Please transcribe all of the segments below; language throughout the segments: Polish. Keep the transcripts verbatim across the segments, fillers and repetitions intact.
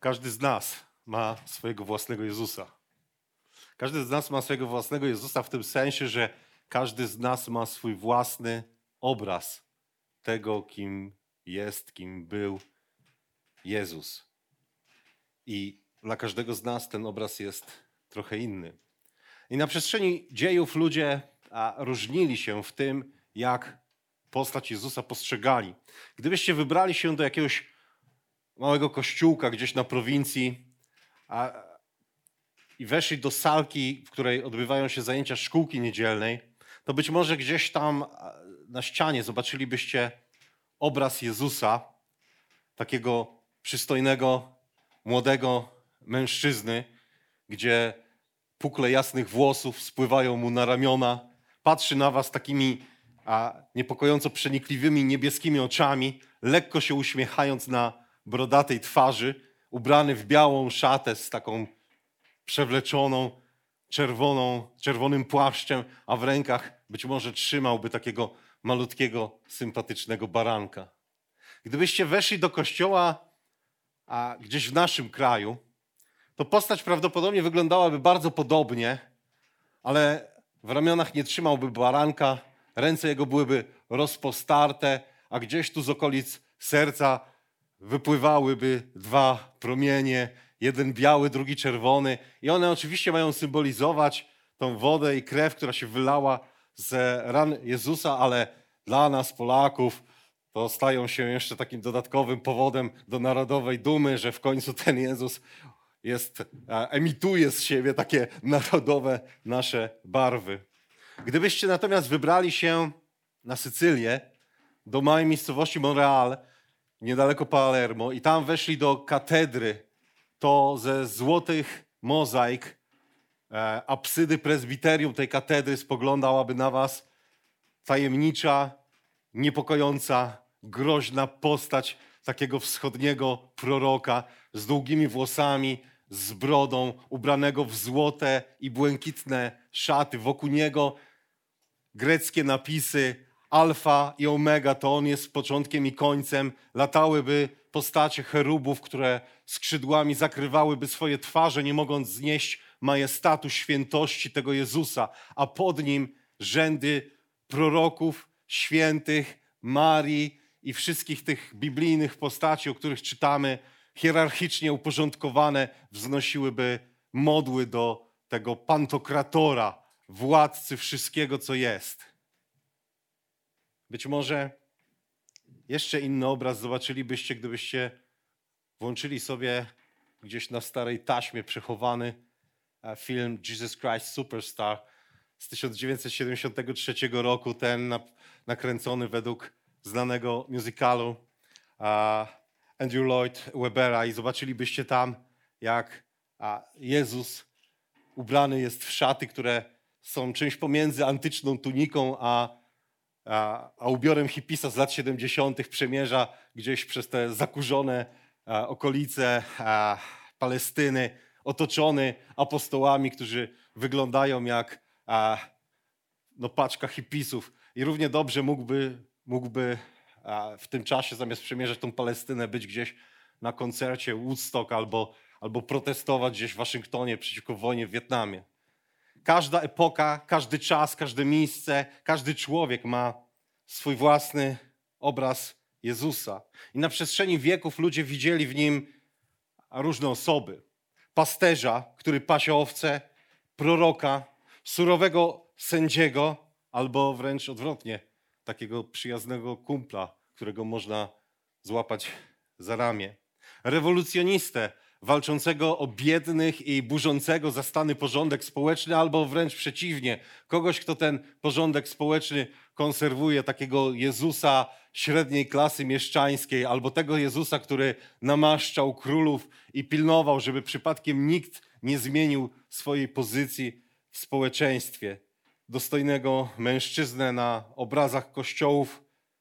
Każdy z nas ma swojego własnego Jezusa. Każdy z nas ma swojego własnego Jezusa w tym sensie, że każdy z nas ma swój własny obraz tego, kim jest, kim był Jezus. I dla każdego z nas ten obraz jest trochę inny. I na przestrzeni dziejów ludzie a, różnili się w tym, jak postać Jezusa postrzegali. Gdybyście wybrali się do jakiegoś małego kościółka gdzieś na prowincji a, i weszli do salki, w której odbywają się zajęcia szkółki niedzielnej, to być może gdzieś tam na ścianie zobaczylibyście obraz Jezusa, takiego przystojnego, młodego mężczyzny, gdzie pukle jasnych włosów spływają mu na ramiona, patrzy na was takimi a, niepokojąco przenikliwymi niebieskimi oczami, lekko się uśmiechając na brodatej twarzy, ubrany w białą szatę z taką przewleczoną, czerwoną, czerwonym płaszczem, a w rękach być może trzymałby takiego malutkiego, sympatycznego baranka. Gdybyście weszli do kościoła a gdzieś w naszym kraju, to postać prawdopodobnie wyglądałaby bardzo podobnie, ale w ramionach nie trzymałby baranka, ręce jego byłyby rozpostarte, a gdzieś tu z okolic serca wypływałyby dwa promienie, jeden biały, drugi czerwony. I one oczywiście mają symbolizować tą wodę i krew, która się wylała z ran Jezusa, ale dla nas, Polaków, to stają się jeszcze takim dodatkowym powodem do narodowej dumy, że w końcu ten Jezus jest, emituje z siebie takie narodowe nasze barwy. Gdybyście natomiast wybrali się na Sycylię, do małej miejscowości Monreal, niedaleko Palermo, i tam weszli do katedry, to ze złotych mozaik e, apsydy prezbiterium tej katedry spoglądałaby na was tajemnicza, niepokojąca, groźna postać takiego wschodniego proroka z długimi włosami, z brodą, ubranego w złote i błękitne szaty. Wokół niego greckie napisy Alfa i Omega, to on jest początkiem i końcem. Latałyby postacie cherubów, które skrzydłami zakrywałyby swoje twarze, nie mogąc znieść majestatu, świętości tego Jezusa, a pod nim rzędy proroków, świętych, Marii i wszystkich tych biblijnych postaci, o których czytamy, hierarchicznie uporządkowane, wznosiłyby modły do tego pantokratora, władcy wszystkiego, co jest. Być może jeszcze inny obraz zobaczylibyście, gdybyście włączyli sobie gdzieś na starej taśmie przechowany film Jesus Christ Superstar z tysiąc dziewięćset siedemdziesiątego trzeciego roku, ten nakręcony według znanego musicalu uh, Andrew Lloyd Webbera, i zobaczylibyście tam, jak uh, Jezus ubrany jest w szaty, które są czymś pomiędzy antyczną tuniką a, a, a ubiorem hipisa z lat siedemdziesiątych przemierza gdzieś przez te zakurzone a, okolice a, Palestyny, otoczony apostołami, którzy wyglądają jak a, no, paczka hipisów. I równie dobrze mógłby, mógłby a, w tym czasie, zamiast przemierzać tą Palestynę, być gdzieś na koncercie Woodstock albo, albo protestować gdzieś w Waszyngtonie przeciwko wojnie w Wietnamie. Każda epoka, każdy czas, każde miejsce, każdy człowiek ma swój własny obraz Jezusa. I na przestrzeni wieków ludzie widzieli w nim różne osoby. Pasterza, który pasie owce, proroka, surowego sędziego, albo wręcz odwrotnie, takiego przyjaznego kumpla, którego można złapać za ramię. Rewolucjonistę, walczącego o biednych i burzącego zastany porządek społeczny, albo wręcz przeciwnie, kogoś, kto ten porządek społeczny konserwuje, takiego Jezusa średniej klasy mieszczańskiej, albo tego Jezusa, który namaszczał królów i pilnował, żeby przypadkiem nikt nie zmienił swojej pozycji w społeczeństwie. Dostojnego mężczyznę na obrazach kościołów,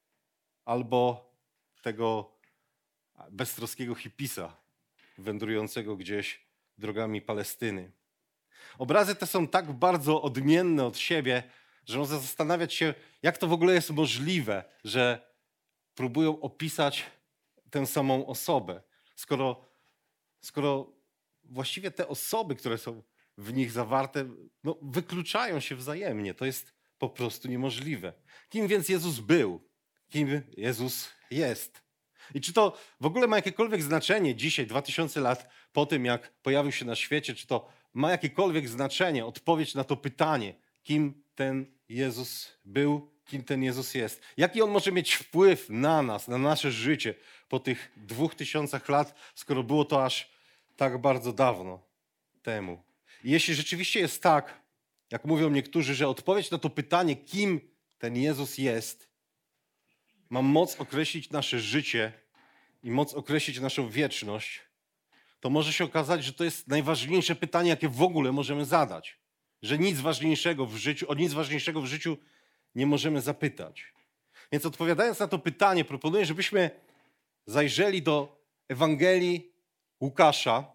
albo tego beztroskiego hipisa wędrującego gdzieś drogami Palestyny. Obrazy te są tak bardzo odmienne od siebie, że można zastanawiać się, jak to w ogóle jest możliwe, że próbują opisać tę samą osobę, skoro skoro właściwie te osoby, które są w nich zawarte, no, wykluczają się wzajemnie. To jest po prostu niemożliwe. Kim więc Jezus był? Kim Jezus jest? I czy to w ogóle ma jakiekolwiek znaczenie dzisiaj, dwa tysiące lat po tym, jak pojawił się na świecie, czy to ma jakiekolwiek znaczenie, odpowiedź na to pytanie, kim ten Jezus był, kim ten Jezus jest? Jaki On może mieć wpływ na nas, na nasze życie po tych dwóch tysiącach lat, skoro było to aż tak bardzo dawno temu? I jeśli rzeczywiście jest tak, jak mówią niektórzy, że odpowiedź na to pytanie, kim ten Jezus jest, ma moc określić nasze życie i moc określić naszą wieczność, to może się okazać, że to jest najważniejsze pytanie, jakie w ogóle możemy zadać. Że nic ważniejszego w życiu, o nic ważniejszego w życiu nie możemy zapytać. Więc odpowiadając na to pytanie, proponuję, żebyśmy zajrzeli do Ewangelii Łukasza,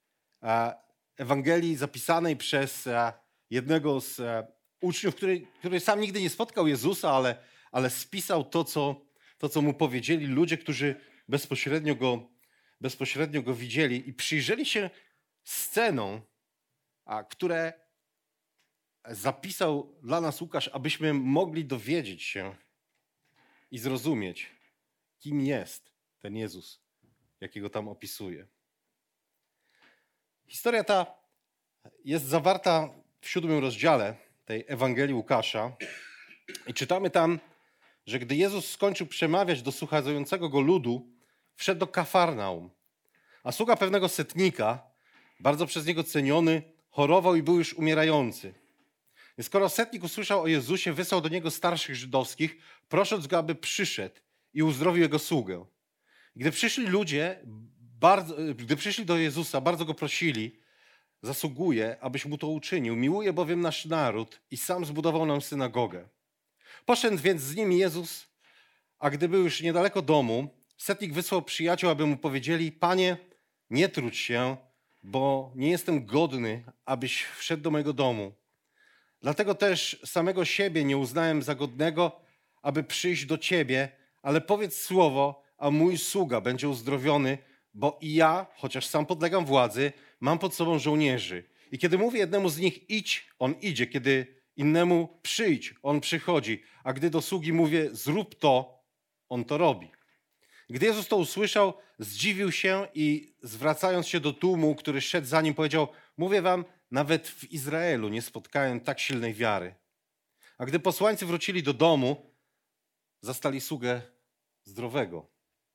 Ewangelii zapisanej przez jednego z uczniów, który, który sam nigdy nie spotkał Jezusa, ale, ale spisał to co, to, co mu powiedzieli ludzie, którzy bezpośrednio go, bezpośrednio go widzieli i przyjrzeli się scenom, a, które zapisał dla nas Łukasz, abyśmy mogli dowiedzieć się i zrozumieć, kim jest ten Jezus, jakiego tam opisuje. Historia ta jest zawarta w siódmym rozdziale tej Ewangelii Łukasza i czytamy tam, że gdy Jezus skończył przemawiać do słuchającego go ludu, wszedł do Kafarnaum, a sługa pewnego setnika, bardzo przez niego ceniony, chorował i był już umierający. I skoro setnik usłyszał o Jezusie, wysłał do niego starszych żydowskich, prosząc go, aby przyszedł i uzdrowił jego sługę. Gdy przyszli ludzie, bardzo, gdy przyszli do Jezusa, bardzo go prosili, zasługuje, abyś mu to uczynił. Miłuje bowiem nasz naród i sam zbudował nam synagogę. Poszedł więc z nimi Jezus, a gdy był już niedaleko domu, setnik wysłał przyjaciół, aby mu powiedzieli: Panie, nie trudź się, bo nie jestem godny, abyś wszedł do mojego domu. Dlatego też samego siebie nie uznałem za godnego, aby przyjść do Ciebie, ale powiedz słowo, a mój sługa będzie uzdrowiony, bo i ja, chociaż sam podlegam władzy, mam pod sobą żołnierzy. I kiedy mówię jednemu z nich idź, on idzie, kiedy innemu przyjdź, on przychodzi, a gdy do sługi mówię zrób to, on to robi. Gdy Jezus to usłyszał, zdziwił się i zwracając się do tłumu, który szedł za nim, powiedział: mówię wam, nawet w Izraelu nie spotkałem tak silnej wiary. A gdy posłańcy wrócili do domu, zastali sługę zdrowego.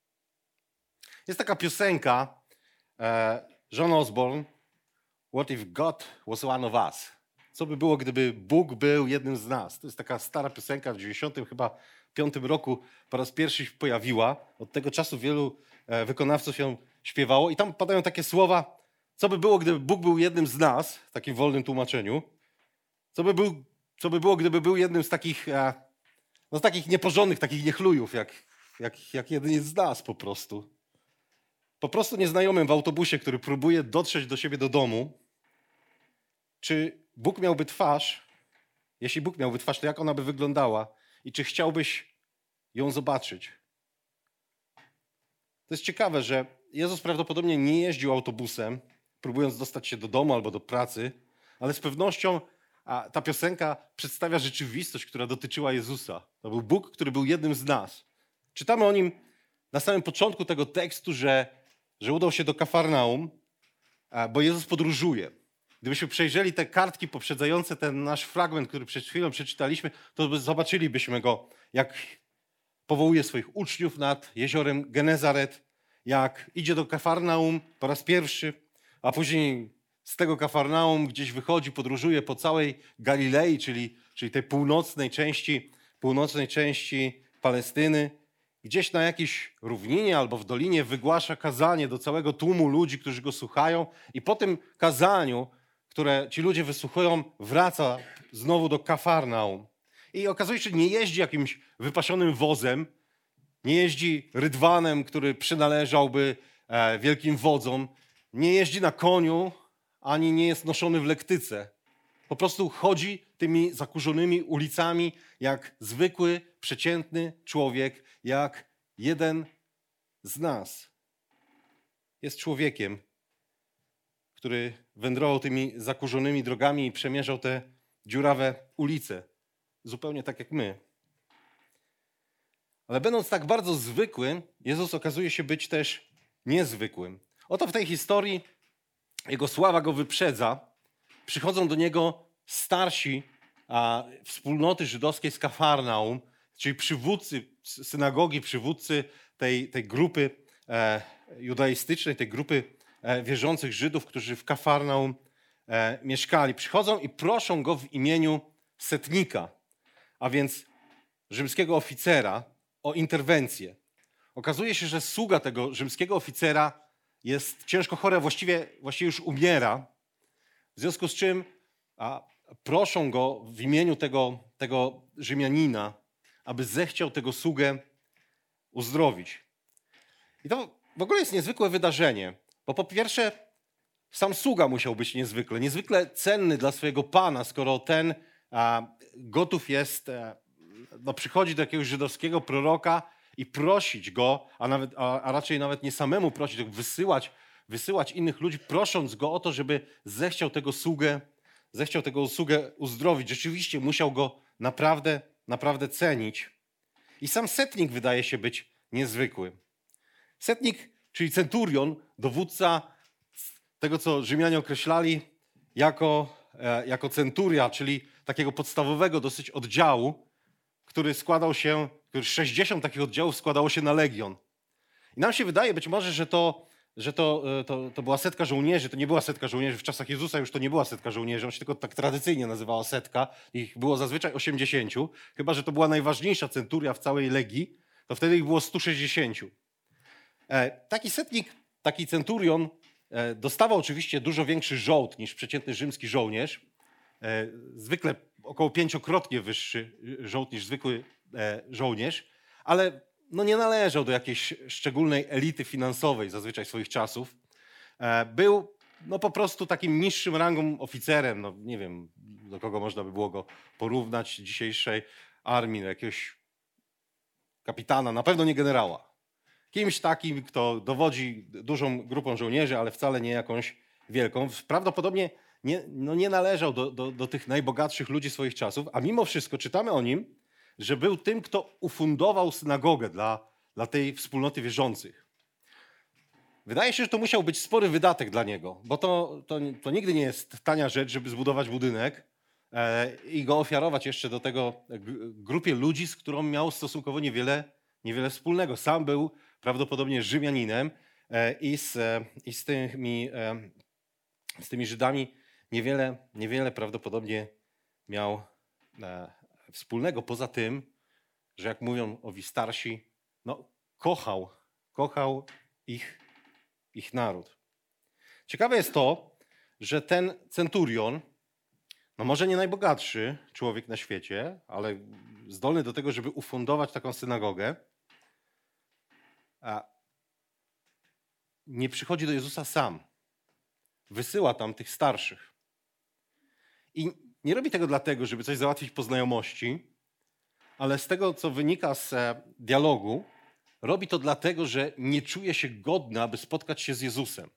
Jest taka piosenka e, John Osborne, What if God was one of us? Co by było, gdyby Bóg był jednym z nas? To jest taka stara piosenka, w dziewięćdziesiątym chyba piątym roku po raz pierwszy się pojawiła. Od tego czasu wielu e, wykonawców ją śpiewało i tam padają takie słowa: co by było, gdyby Bóg był jednym z nas, w takim wolnym tłumaczeniu? Co by, był, co by było, gdyby był jednym z takich, e, no, z takich nieporządnych, takich niechlujów, jak, jak, jak jeden z nas po prostu? Po prostu nieznajomym w autobusie, który próbuje dotrzeć do siebie do domu. Czy Bóg miałby twarz? Jeśli Bóg miałby twarz, to jak ona by wyglądała? I czy chciałbyś ją zobaczyć? To jest ciekawe, że Jezus prawdopodobnie nie jeździł autobusem, próbując dostać się do domu albo do pracy, ale z pewnością a, ta piosenka przedstawia rzeczywistość, która dotyczyła Jezusa. To był Bóg, który był jednym z nas. Czytamy o nim na samym początku tego tekstu, że, że udał się do Kafarnaum, a, bo Jezus podróżuje. Gdybyśmy przejrzeli te kartki poprzedzające ten nasz fragment, który przed chwilą przeczytaliśmy, to zobaczylibyśmy go, jak powołuje swoich uczniów nad jeziorem Genezaret, jak idzie do Kafarnaum po raz pierwszy, a później z tego Kafarnaum gdzieś wychodzi, podróżuje po całej Galilei, czyli, czyli tej północnej części, północnej części Palestyny. Gdzieś na jakiejś równinie albo w dolinie wygłasza kazanie do całego tłumu ludzi, którzy go słuchają, i po tym kazaniu, które ci ludzie wysłuchują, wraca znowu do Kafarnaum. I okazuje się, że nie jeździ jakimś wypasionym wozem, nie jeździ rydwanem, który przynależałby e, wielkim wodzom, nie jeździ na koniu, ani nie jest noszony w lektyce. Po prostu chodzi tymi zakurzonymi ulicami jak zwykły, przeciętny człowiek, jak jeden z nas. Jest człowiekiem który wędrował tymi zakurzonymi drogami i przemierzał te dziurawe ulice. Zupełnie tak jak my. Ale będąc tak bardzo zwykłym, Jezus okazuje się być też niezwykłym. Oto w tej historii jego sława go wyprzedza. Przychodzą do niego starsi a, wspólnoty żydowskiej z Kafarnaum, czyli przywódcy synagogi, przywódcy tej, tej grupy e, judaistycznej, tej grupy e, wierzących Żydów, którzy w Kafarnaum e, mieszkali. Przychodzą i proszą go w imieniu setnika, a więc rzymskiego oficera, o interwencję. Okazuje się, że sługa tego rzymskiego oficera jest ciężko chory, właściwie, właściwie już umiera, w związku z czym a, proszą go w imieniu tego, tego Rzymianina, aby zechciał tego sługę uzdrowić. I to w ogóle jest niezwykłe wydarzenie, bo po pierwsze sam sługa musiał być niezwykle, niezwykle cenny dla swojego pana, skoro ten a, gotów jest, a, no, przychodzi do jakiegoś żydowskiego proroka i prosić go, a, nawet, a, a raczej nawet nie samemu prosić, tylko wysyłać, wysyłać innych ludzi, prosząc go o to, żeby zechciał tego sługę, zechciał tego sługę uzdrowić. Rzeczywiście musiał go naprawdę, naprawdę cenić. I sam setnik wydaje się być niezwykły. Setnik, czyli centurion, dowódca tego, co Rzymianie określali jako, e, jako centuria, czyli takiego podstawowego dosyć oddziału, który składał się, który sześćdziesiąt takich oddziałów składało się na legion. I nam się wydaje być może, że to, że to, to, to była setka żołnierzy, to nie była setka żołnierzy, w czasach Jezusa już to nie była setka żołnierzy, on się tylko tak tradycyjnie nazywała setka, ich było zazwyczaj osiemdziesięciu, chyba że to była najważniejsza centuria w całej legii, to wtedy ich było stu sześćdziesięciu. E, taki setnik, taki centurion e, dostawał oczywiście dużo większy żołd niż przeciętny rzymski żołnierz, e, zwykle około pięciokrotnie wyższy żołd niż zwykły e, żołnierz, ale no nie należał do jakiejś szczególnej elity finansowej zazwyczaj swoich czasów. E, był no po prostu takim niższym rangą oficerem, no nie wiem, do kogo można by było go porównać dzisiejszej armii, do jakiegoś kapitana, na pewno nie generała. Kimś takim, kto dowodzi dużą grupą żołnierzy, ale wcale nie jakąś wielką. Prawdopodobnie nie, no nie należał do, do, do tych najbogatszych ludzi swoich czasów, a mimo wszystko czytamy o nim, że był tym, kto ufundował synagogę dla, dla tej wspólnoty wierzących. Wydaje się, że to musiał być spory wydatek dla niego, bo to, to, to nigdy nie jest tania rzecz, żeby zbudować budynek e, i go ofiarować jeszcze do tego grupie ludzi, z którą miał stosunkowo niewiele, niewiele wspólnego. Sam był prawdopodobnie Rzymianinem e, i, z, e, i z, tymi, e, z tymi Żydami niewiele, niewiele prawdopodobnie miał e, wspólnego. Poza tym, że jak mówią owi starsi, no kochał, kochał ich, ich naród. Ciekawe jest to, że ten centurion, no może nie najbogatszy człowiek na świecie, ale zdolny do tego, żeby ufundować taką synagogę, a nie przychodzi do Jezusa sam. Wysyła tam tych starszych. I nie robi tego dlatego, żeby coś załatwić po znajomości, ale z tego, co wynika z dialogu, robi to dlatego, że nie czuje się godny, aby spotkać się z Jezusem.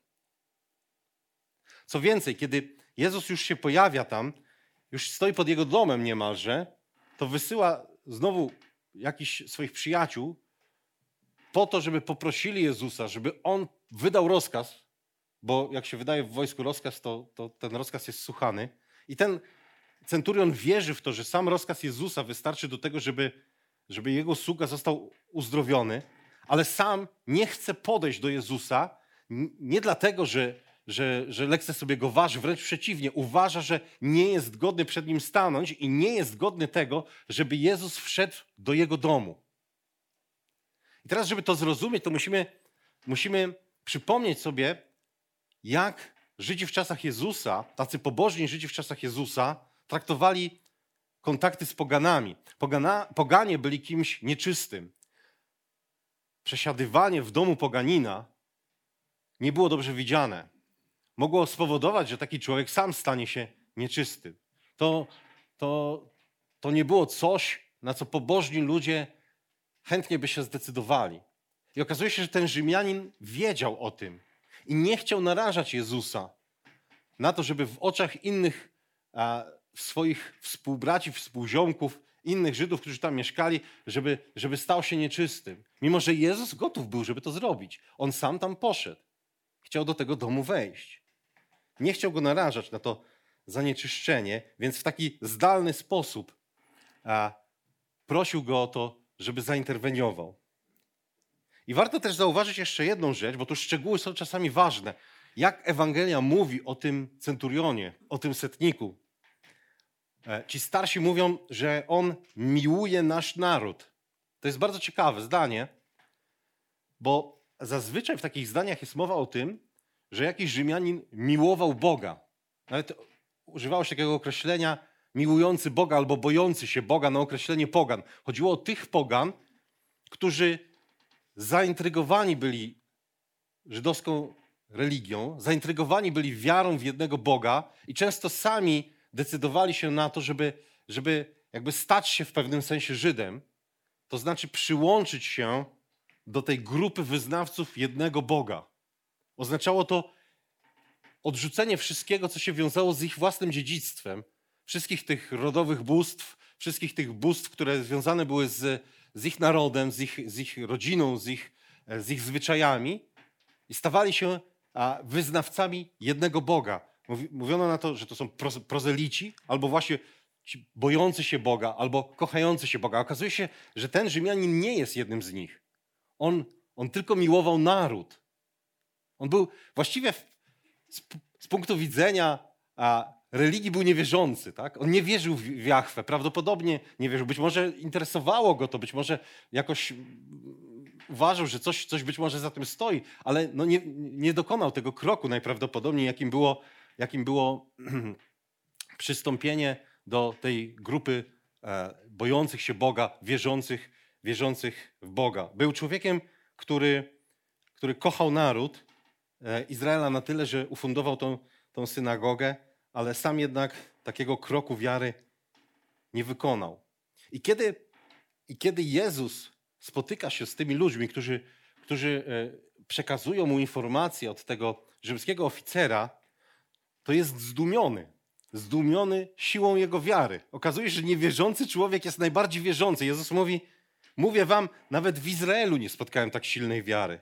Co więcej, kiedy Jezus już się pojawia tam, już stoi pod jego domem niemalże, to wysyła znowu jakichś swoich przyjaciół po to, żeby poprosili Jezusa, żeby on wydał rozkaz, bo jak się wydaje w wojsku rozkaz, to, to ten rozkaz jest słuchany. I ten centurion wierzy w to, że sam rozkaz Jezusa wystarczy do tego, żeby, żeby jego sługa został uzdrowiony, ale sam nie chce podejść do Jezusa, nie dlatego, że, że, że lekce sobie go waży, wręcz przeciwnie, uważa, że nie jest godny przed nim stanąć i nie jest godny tego, żeby Jezus wszedł do jego domu. I teraz, żeby to zrozumieć, to musimy, musimy przypomnieć sobie, jak Żydzi w czasach Jezusa, tacy pobożni Żydzi w czasach Jezusa, traktowali kontakty z poganami. Pogana, poganie byli kimś nieczystym. Przesiadywanie w domu poganina nie było dobrze widziane. Mogło spowodować, że taki człowiek sam stanie się nieczystym. To, to, to nie było coś, na co pobożni ludzie chętnie by się zdecydowali. I okazuje się, że ten Rzymianin wiedział o tym i nie chciał narażać Jezusa na to, żeby w oczach innych a, swoich współbraci, współziomków, innych Żydów, którzy tam mieszkali, żeby, żeby stał się nieczystym. Mimo że Jezus gotów był, żeby to zrobić. On sam tam poszedł. Chciał do tego domu wejść. Nie chciał go narażać na to zanieczyszczenie, więc w taki zdalny sposób a, prosił go o to, żeby zainterweniował. I warto też zauważyć jeszcze jedną rzecz, bo tu szczegóły są czasami ważne. Jak Ewangelia mówi o tym centurionie, o tym setniku. Ci starsi mówią, że on miłuje nasz naród. To jest bardzo ciekawe zdanie, bo zazwyczaj w takich zdaniach jest mowa o tym, że jakiś Rzymianin miłował Boga. Nawet używało się takiego określenia miłujący Boga albo bojący się Boga na określenie pogan. Chodziło o tych pogan, którzy zaintrygowani byli żydowską religią, zaintrygowani byli wiarą w jednego Boga i często sami decydowali się na to, żeby, żeby jakby stać się w pewnym sensie Żydem, to znaczy przyłączyć się do tej grupy wyznawców jednego Boga. Oznaczało to odrzucenie wszystkiego, co się wiązało z ich własnym dziedzictwem, wszystkich tych rodowych bóstw, wszystkich tych bóstw, które związane były z, z ich narodem, z ich, z ich rodziną, z ich, z ich zwyczajami i stawali się a, wyznawcami jednego Boga. Mówiono na to, że to są prozelici, albo właśnie ci bojący się Boga, albo kochający się Boga. Okazuje się, że ten Rzymianin nie jest jednym z nich. On, on tylko miłował naród. On był właściwie w, z, z punktu widzenia a, religii był niewierzący. Tak? On nie wierzył w, w Jahwe. Prawdopodobnie nie wierzył. Być może interesowało go to, być może jakoś uważał, że coś, coś być może za tym stoi, ale no nie, nie dokonał tego kroku najprawdopodobniej, jakim było jakim było przystąpienie do tej grupy e, bojących się Boga, wierzących, wierzących w Boga. Był człowiekiem, który, który kochał naród e, Izraela na tyle, że ufundował tą, tą synagogę, ale sam jednak takiego kroku wiary nie wykonał. I kiedy, i kiedy Jezus spotyka się z tymi ludźmi, którzy, którzy e, przekazują mu informacje od tego rzymskiego oficera, to jest zdumiony. Zdumiony siłą jego wiary. Okazuje się, że niewierzący człowiek jest najbardziej wierzący. Jezus mówi, mówię wam, nawet w Izraelu nie spotkałem tak silnej wiary.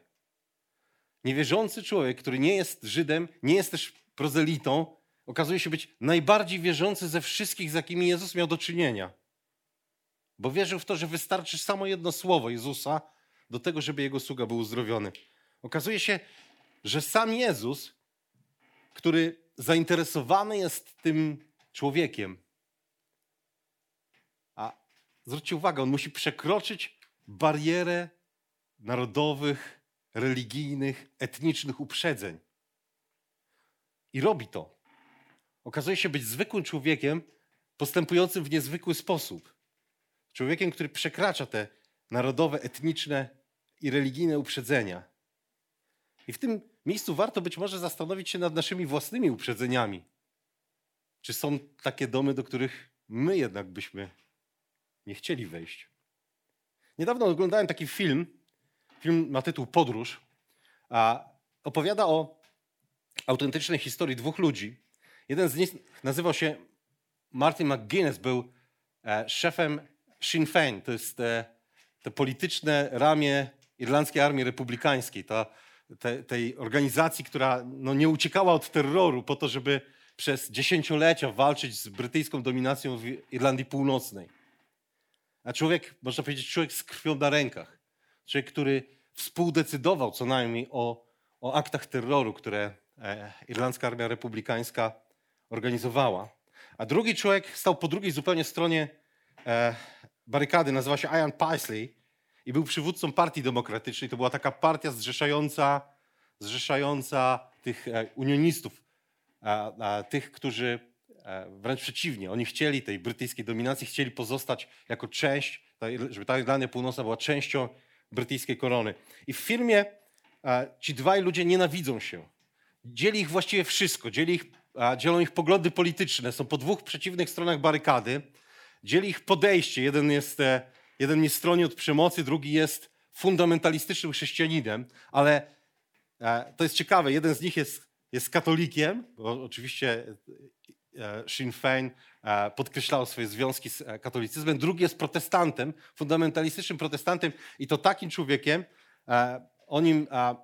Niewierzący człowiek, który nie jest Żydem, nie jest też prozelitą, okazuje się być najbardziej wierzący ze wszystkich, z jakimi Jezus miał do czynienia. Bo wierzył w to, że wystarczy samo jedno słowo Jezusa do tego, żeby jego sługa był uzdrowiony. Okazuje się, że sam Jezus, który zainteresowany jest tym człowiekiem. A zwróćcie uwagę, on musi przekroczyć barierę narodowych, religijnych, etnicznych uprzedzeń. I robi to. Okazuje się być zwykłym człowiekiem, postępującym w niezwykły sposób. Człowiekiem, który przekracza te narodowe, etniczne i religijne uprzedzenia. I w tym miejscu warto być może zastanowić się nad naszymi własnymi uprzedzeniami. Czy są takie domy, do których my jednak byśmy nie chcieli wejść? Niedawno oglądałem taki film. Film ma tytuł Podróż. A opowiada o autentycznej historii dwóch ludzi. Jeden z nich nazywał się Martin McGuinness, był e, szefem Sinn Féin. To jest e, to polityczne ramię Irlandzkiej Armii Republikańskiej. Ta Te, tej organizacji, która no, nie uciekała od terroru po to, żeby przez dziesięciolecia walczyć z brytyjską dominacją w Irlandii Północnej. A człowiek, można powiedzieć, człowiek z krwią na rękach. Człowiek, który współdecydował co najmniej o, o aktach terroru, które e, Irlandzka Armia Republikańska organizowała. A drugi człowiek stał po drugiej zupełnie stronie e, barykady, nazywa się Ian Paisley i był przywódcą Partii Demokratycznej. To była taka partia zrzeszająca, zrzeszająca tych e, unionistów, a, a, tych, którzy e, wręcz przeciwnie, oni chcieli tej brytyjskiej dominacji, chcieli pozostać jako część, żeby ta Irlandia Północna była częścią brytyjskiej korony. I w filmie e, ci dwaj ludzie nienawidzą się. Dzieli ich właściwie wszystko, dzieli ich, a, dzielą ich poglądy polityczne, są po dwóch przeciwnych stronach barykady, dzieli ich podejście. Jeden jest, e, jeden nie stroni od przemocy, drugi jest fundamentalistycznym chrześcijaninem, ale e, to jest ciekawe, jeden z nich jest jest katolikiem, bo oczywiście Sinn Féin podkreślało swoje związki z katolicyzmem. Drugi jest protestantem, fundamentalistycznym protestantem i to takim człowiekiem, o nim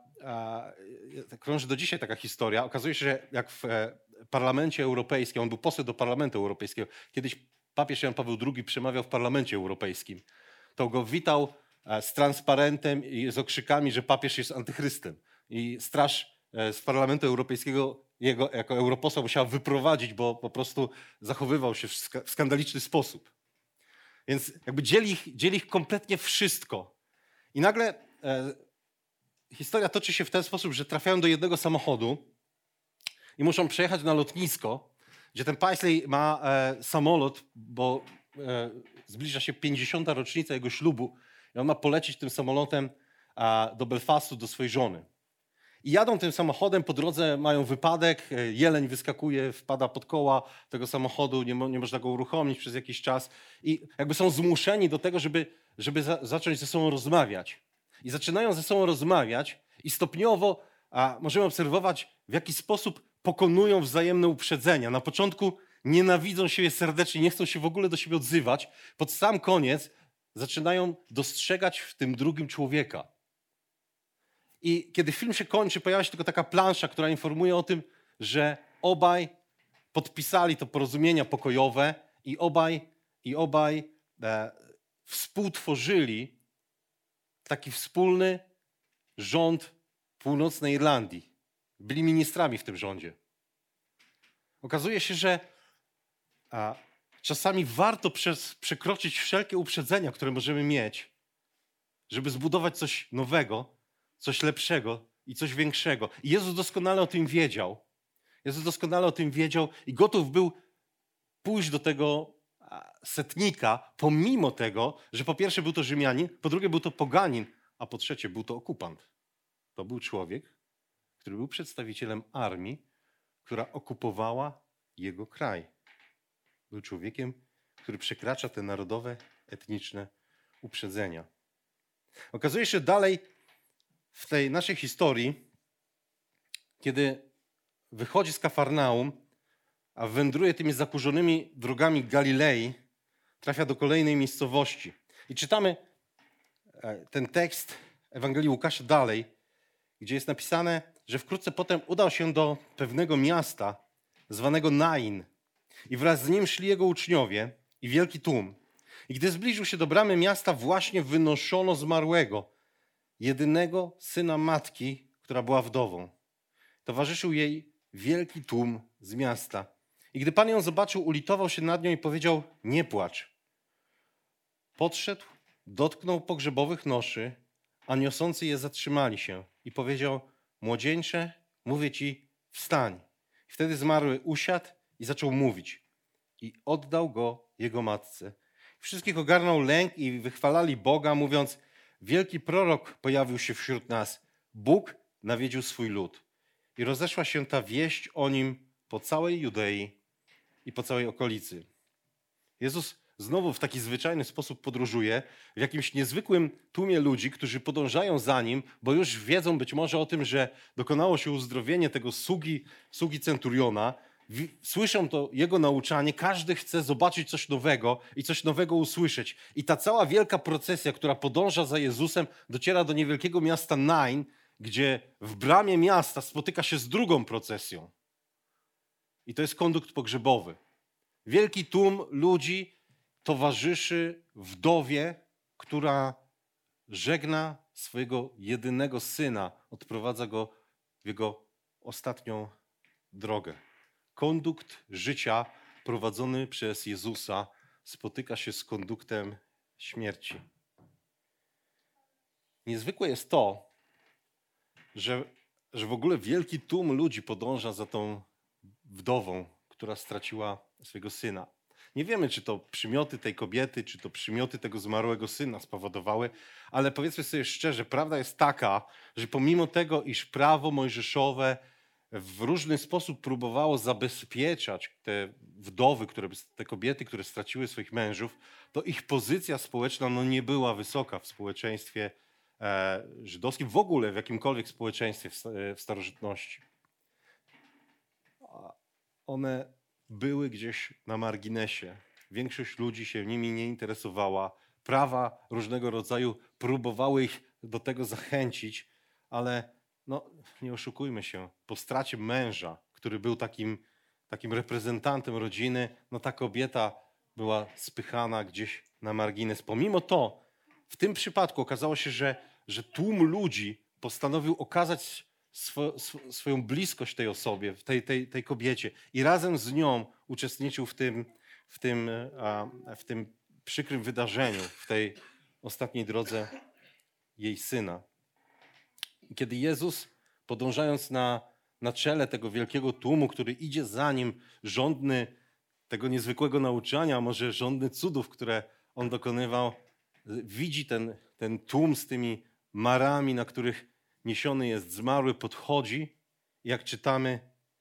krąży do dzisiaj taka historia. Okazuje się, że jak w Parlamencie Europejskim, on był posłem do Parlamentu Europejskiego, kiedyś papież Jan Paweł drugi przemawiał w Parlamencie Europejskim, to go witał z transparentem i z okrzykami, że papież jest antychrystem. I straż z Parlamentu Europejskiego jego jako europosła musiała wyprowadzić, bo po prostu zachowywał się w skandaliczny sposób. Więc jakby dzieli ich, dzieli ich kompletnie wszystko. I nagle e, historia toczy się w ten sposób, że trafiają do jednego samochodu i muszą przejechać na lotnisko, gdzie ten Paisley ma e, samolot, bo e, zbliża się pięćdziesiąta rocznica jego ślubu i on ma polecieć tym samolotem a, do Belfastu, do swojej żony. I jadą tym samochodem, po drodze mają wypadek, jeleń wyskakuje, wpada pod koła tego samochodu, nie, mo, nie można go uruchomić przez jakiś czas i jakby są zmuszeni do tego, żeby, żeby za, zacząć ze sobą rozmawiać. I zaczynają ze sobą rozmawiać i stopniowo a, możemy obserwować, w jaki sposób pokonują wzajemne uprzedzenia. Na początku nienawidzą siebie serdecznie, nie chcą się w ogóle do siebie odzywać. Pod sam koniec zaczynają dostrzegać w tym drugim człowieka. I kiedy film się kończy, pojawia się tylko taka plansza, która informuje o tym, że obaj podpisali to porozumienia pokojowe i obaj, i obaj e, współtworzyli taki wspólny rząd północnej Irlandii. Byli ministrami w tym rządzie. Okazuje się, że a, czasami warto przez, przekroczyć wszelkie uprzedzenia, które możemy mieć, żeby zbudować coś nowego, coś lepszego i coś większego. I Jezus doskonale o tym wiedział. Jezus doskonale o tym wiedział i gotów był pójść do tego setnika, pomimo tego, że po pierwsze był to Rzymianin, po drugie był to poganin, a po trzecie był to okupant. To był człowiek, który był przedstawicielem armii, która okupowała jego kraj. Był człowiekiem, który przekracza te narodowe, etniczne uprzedzenia. Okazuje się, że dalej w tej naszej historii, kiedy wychodzi z Kafarnaum, a wędruje tymi zakurzonymi drogami Galilei, trafia do kolejnej miejscowości. I czytamy ten tekst Ewangelii Łukasza dalej, gdzie jest napisane, że wkrótce potem udał się do pewnego miasta zwanego Nain i wraz z nim szli jego uczniowie i wielki tłum. I gdy zbliżył się do bramy miasta, właśnie wynoszono zmarłego, jedynego syna matki, która była wdową. Towarzyszył jej wielki tłum z miasta. I gdy Pan ją zobaczył, ulitował się nad nią i powiedział: nie płacz. Podszedł, dotknął pogrzebowych noszy, a niosący je zatrzymali się i powiedział: młodzieńcze, mówię ci, wstań. I wtedy zmarły usiadł i zaczął mówić. I oddał go jego matce. Wszystkich ogarnął lęk i wychwalali Boga, mówiąc: wielki prorok pojawił się wśród nas. Bóg nawiedził swój lud. I rozeszła się ta wieść o nim po całej Judei i po całej okolicy. Jezus znowu w taki zwyczajny sposób podróżuje w jakimś niezwykłym tłumie ludzi, którzy podążają za nim, bo już wiedzą być może o tym, że dokonało się uzdrowienie tego sługi, sługi centuriona. Słyszą to jego nauczanie, każdy chce zobaczyć coś nowego i coś nowego usłyszeć. I ta cała wielka procesja, która podąża za Jezusem, dociera do niewielkiego miasta Nain, gdzie w bramie miasta spotyka się z drugą procesją. I to jest kondukt pogrzebowy. Wielki tłum ludzi towarzyszy wdowie, która żegna swojego jedynego syna, odprowadza go w jego ostatnią drogę. Kondukt życia prowadzony przez Jezusa spotyka się z konduktem śmierci. Niezwykłe jest to, że, że w ogóle wielki tłum ludzi podąża za tą wdową, która straciła swojego syna. Nie wiemy, czy to przymioty tej kobiety, czy to przymioty tego zmarłego syna spowodowały, ale powiedzmy sobie szczerze, prawda jest taka, że pomimo tego, iż prawo mojżeszowe w różny sposób próbowało zabezpieczać te wdowy, które, te kobiety, które straciły swoich mężów, to ich pozycja społeczna no, nie była wysoka w społeczeństwie e, żydowskim, w ogóle w jakimkolwiek społeczeństwie w, w starożytności. one były gdzieś na marginesie. Większość ludzi się nimi nie interesowała. Prawa różnego rodzaju próbowały ich do tego zachęcić, ale no, nie oszukujmy się, po stracie męża, który był takim, takim reprezentantem rodziny, no ta kobieta była spychana gdzieś na margines. Pomimo to, w tym przypadku okazało się, że, że tłum ludzi postanowił okazać swo, sw, swoją bliskość tej osobie, tej, tej, tej kobiecie i razem z nią uczestniczył w tym, w tym, w tym przykrym wydarzeniu, w tej ostatniej drodze jej syna. Kiedy Jezus, podążając na, na czele tego wielkiego tłumu, który idzie za nim, żądny tego niezwykłego nauczania, a może żądny cudów, które on dokonywał, widzi ten, ten tłum z tymi marami, na których niesiony jest zmarły, podchodzi i jak czytamy,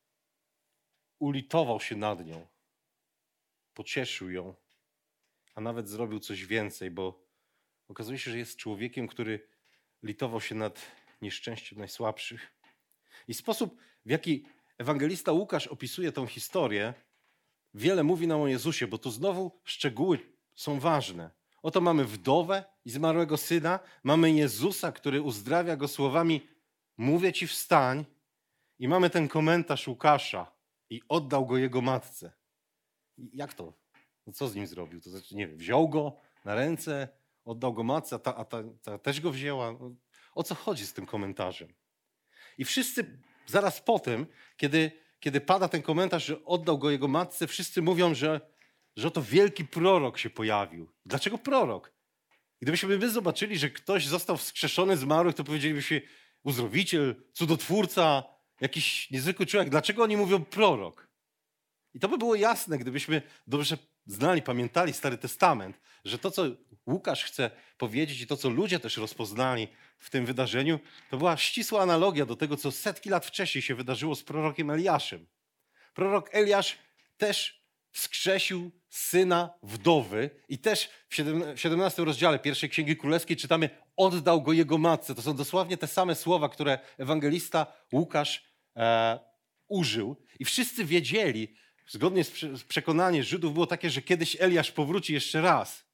ulitował się nad nią, pocieszył ją, a nawet zrobił coś więcej, bo okazuje się, że jest człowiekiem, który litował się nad nieszczęściem najsłabszych. I sposób, w jaki ewangelista Łukasz opisuje tę historię, wiele mówi nam o Jezusie, bo tu znowu szczegóły są ważne. Oto mamy wdowę i zmarłego syna, mamy Jezusa, który uzdrawia go słowami: mówię ci wstań, i mamy ten komentarz Łukasza: i oddał go jego matce. Jak to? No co z nim zrobił? To znaczy, nie wiem, wziął go na ręce, oddał go matce, a ta, a ta, ta też go wzięła. No, o co chodzi z tym komentarzem? I wszyscy zaraz po tym, kiedy, kiedy pada ten komentarz, że oddał go jego matce, wszyscy mówią, że, że oto wielki prorok się pojawił. Dlaczego prorok? Gdybyśmy my zobaczyli, że ktoś został wskrzeszony z zmarłych, to powiedzielibyśmy: uzdrowiciel, cudotwórca, jakiś niezwykły człowiek. Dlaczego oni mówią prorok? I to by było jasne, gdybyśmy dobrze znali, pamiętali Stary Testament, że to, co Łukasz chce powiedzieć i to, co ludzie też rozpoznali w tym wydarzeniu, to była ścisła analogia do tego, co setki lat wcześniej się wydarzyło z prorokiem Eliaszem. Prorok Eliasz też wskrzesił syna wdowy i też w siedemnastym rozdziale pierwszej Księgi Królewskiej czytamy: oddał go jego matce. To są dosłownie te same słowa, które ewangelista Łukasz e, użył. I wszyscy wiedzieli, zgodnie z przekonaniem Żydów było takie, że kiedyś Eliasz powróci jeszcze raz.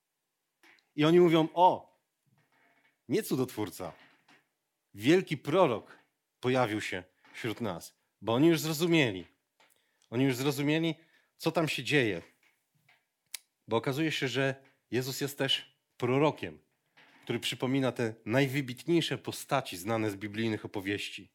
I oni mówią: o, nie cudotwórca, wielki prorok pojawił się wśród nas. Bo oni już zrozumieli. Oni już zrozumieli, co tam się dzieje. Bo okazuje się, że Jezus jest też prorokiem, który przypomina te najwybitniejsze postaci znane z biblijnych opowieści.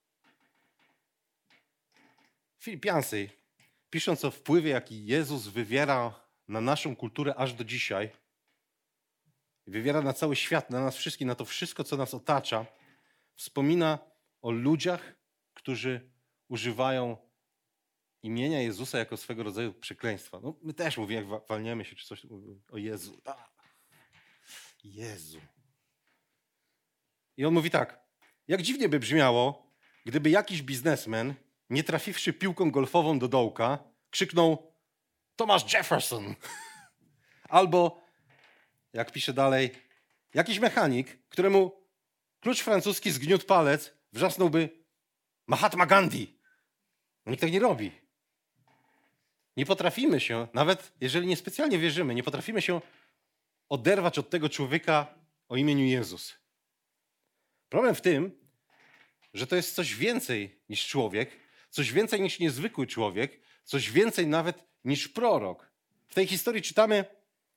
Filip Yancey, pisząc o wpływie, jaki Jezus wywiera na naszą kulturę aż do dzisiaj, wywiera na cały świat, na nas wszystkich, na to wszystko, co nas otacza, wspomina o ludziach, którzy używają imienia Jezusa jako swego rodzaju przekleństwa. No, my też mówimy, jak walniemy się, czy coś o Jezu. A, Jezu. I on mówi tak: jak dziwnie by brzmiało, gdyby jakiś biznesmen, nie trafiwszy piłką golfową do dołka, krzyknął: Thomas Jefferson. Albo, jak pisze dalej, jakiś mechanik, któremu klucz francuski zgniótł palec, wrzasnąłby: Mahatma Gandhi. No, nikt tak nie robi. Nie potrafimy się, nawet jeżeli niespecjalnie wierzymy, nie potrafimy się oderwać od tego człowieka o imieniu Jezus. Problem w tym, że to jest coś więcej niż człowiek, coś więcej niż niezwykły człowiek, coś więcej nawet niż prorok. W tej historii czytamy,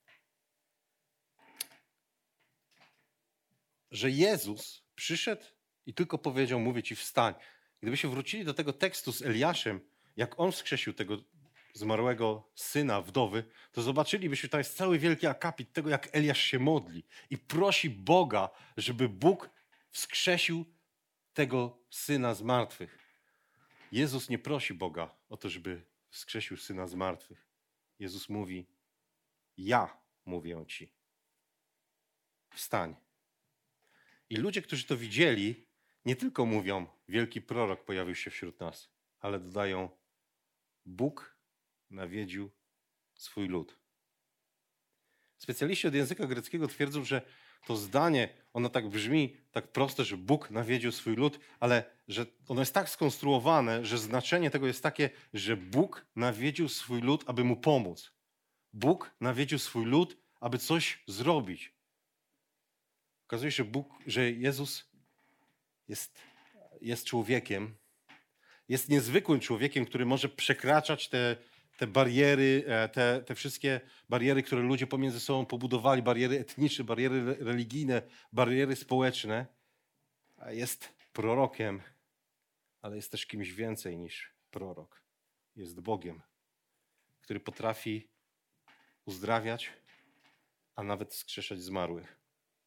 że Jezus przyszedł i tylko powiedział: mówię ci, wstań. Gdybyśmy wrócili do tego tekstu z Eliaszem, jak on wskrzesił tego zmarłego syna wdowy, to zobaczylibyśmy, że to jest cały wielki akapit tego, jak Eliasz się modli i prosi Boga, żeby Bóg wskrzesił tego syna z martwych. Jezus nie prosi Boga o to, żeby wskrzesił syna z martwych. Jezus mówi: ja mówię ci, wstań. I ludzie, którzy to widzieli, nie tylko mówią: wielki prorok pojawił się wśród nas, ale dodają: Bóg nawiedził swój lud. Specjaliści od języka greckiego twierdzą, że to zdanie, ono tak brzmi, tak prosto, że Bóg nawiedził swój lud, ale że ono jest tak skonstruowane, że znaczenie tego jest takie, że Bóg nawiedził swój lud, aby mu pomóc. Bóg nawiedził swój lud, aby coś zrobić. Okazuje się, że Bóg, że Jezus jest, jest człowiekiem, jest niezwykłym człowiekiem, który może przekraczać te, te bariery, te, te wszystkie bariery, które ludzie pomiędzy sobą pobudowali, bariery etniczne, bariery religijne, bariery społeczne. Jest prorokiem, ale jest też kimś więcej niż prorok. Jest Bogiem, który potrafi uzdrawiać, a nawet wskrzeszać zmarłych.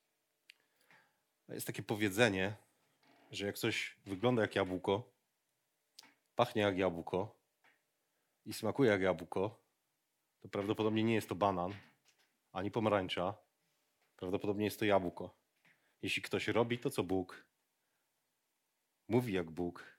Jest takie powiedzenie, że jak coś wygląda jak jabłko, pachnie jak jabłko i smakuje jak jabłko, to prawdopodobnie nie jest to banan, ani pomarańcza. Prawdopodobnie jest to jabłko. Jeśli ktoś robi to, co Bóg, mówi jak Bóg,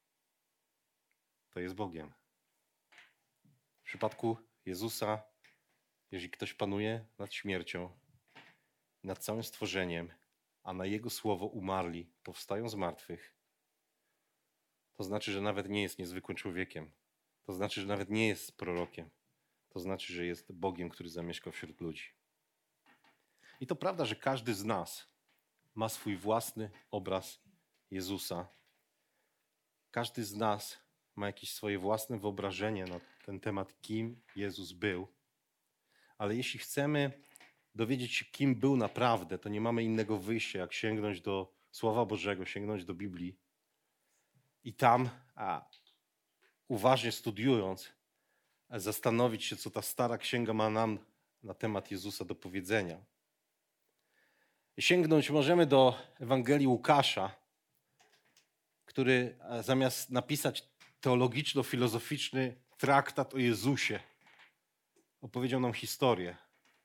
to jest Bogiem. W przypadku Jezusa, jeżeli ktoś panuje nad śmiercią, nad całym stworzeniem, a na Jego słowo umarli powstają z martwych, to znaczy, że nawet nie jest niezwykłym człowiekiem. To znaczy, że nawet nie jest prorokiem. To znaczy, że jest Bogiem, który zamieszkał wśród ludzi. I to prawda, że każdy z nas ma swój własny obraz Jezusa. Każdy z nas ma jakieś swoje własne wyobrażenie na ten temat, kim Jezus był. Ale jeśli chcemy dowiedzieć się, kim był naprawdę, to nie mamy innego wyjścia, jak sięgnąć do Słowa Bożego, sięgnąć do Biblii i tam, a, uważnie studiując, zastanowić się, co ta stara księga ma nam na temat Jezusa do powiedzenia. Sięgnąć możemy do Ewangelii Łukasza, który zamiast napisać teologiczno-filozoficzny traktat o Jezusie, opowiedział nam historię.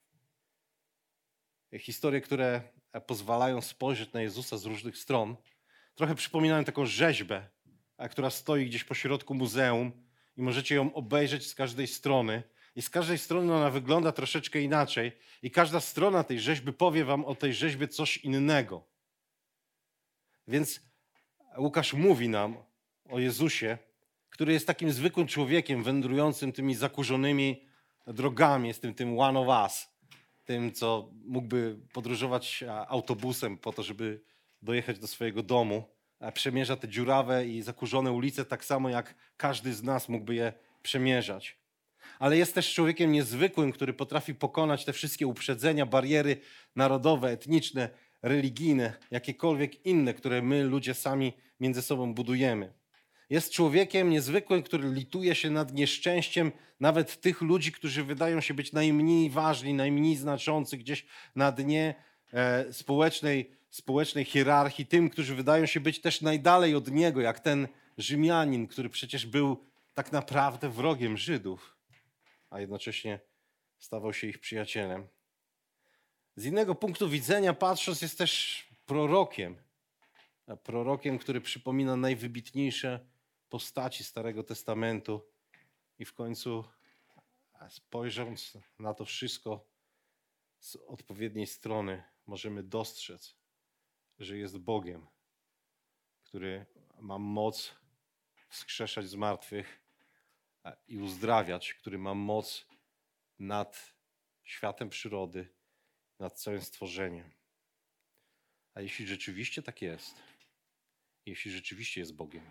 Historie, które pozwalają spojrzeć na Jezusa z różnych stron. Trochę przypominają taką rzeźbę, która stoi gdzieś pośrodku muzeum i możecie ją obejrzeć z każdej strony. I z każdej strony ona wygląda troszeczkę inaczej. I każda strona tej rzeźby powie wam o tej rzeźbie coś innego. Więc Łukasz mówi nam o Jezusie, który jest takim zwykłym człowiekiem wędrującym tymi zakurzonymi drogami. Jest tym, tym one of us. Tym, co mógłby podróżować autobusem po to, żeby dojechać do swojego domu. Przemierza te dziurawe i zakurzone ulice tak samo, jak każdy z nas mógłby je przemierzać. Ale jest też człowiekiem niezwykłym, który potrafi pokonać te wszystkie uprzedzenia, bariery narodowe, etniczne, religijne, jakiekolwiek inne, które my, ludzie, sami między sobą budujemy. Jest człowiekiem niezwykłym, który lituje się nad nieszczęściem nawet tych ludzi, którzy wydają się być najmniej ważni, najmniej znaczący gdzieś na dnie e, społecznej, społecznej hierarchii, tym, którzy wydają się być też najdalej od niego, jak ten Rzymianin, który przecież był tak naprawdę wrogiem Żydów, a jednocześnie stawał się ich przyjacielem. Z innego punktu widzenia patrząc, jest też prorokiem. Prorokiem, który przypomina najwybitniejsze postaci Starego Testamentu i w końcu, spojrząc na to wszystko z odpowiedniej strony, możemy dostrzec, że jest Bogiem, który ma moc wskrzeszać zmartwych i uzdrawiać, który ma moc nad światem przyrody, nad całym stworzeniem. A jeśli rzeczywiście tak jest, jeśli rzeczywiście jest Bogiem,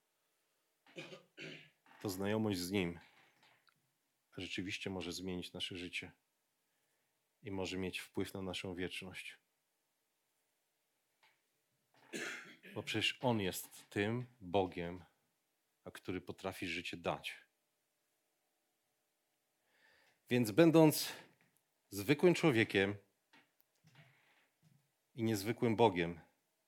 to znajomość z Nim rzeczywiście może zmienić nasze życie i może mieć wpływ na naszą wieczność. Bo przecież On jest tym Bogiem, a który potrafi życie dać. Więc będąc zwykłym człowiekiem i niezwykłym Bogiem,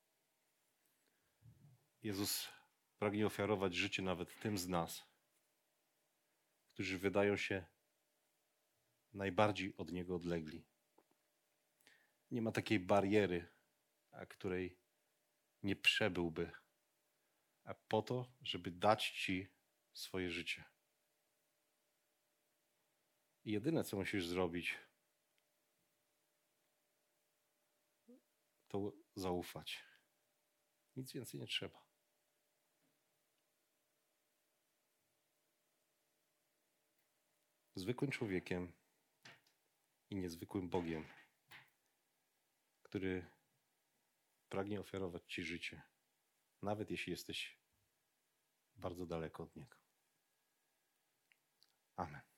Jezus pragnie ofiarować życie nawet tym z nas, którzy wydają się najbardziej od Niego odlegli. Nie ma takiej bariery, a której nie przebyłby, a po to, żeby dać Ci swoje życie. I jedyne, co musisz zrobić, to zaufać. Nic więcej nie trzeba. zwykłym człowiekiem i niezwykłym Bogiem, który pragnie ofiarować Ci życie, nawet jeśli jesteś bardzo daleko od Niego. Amen.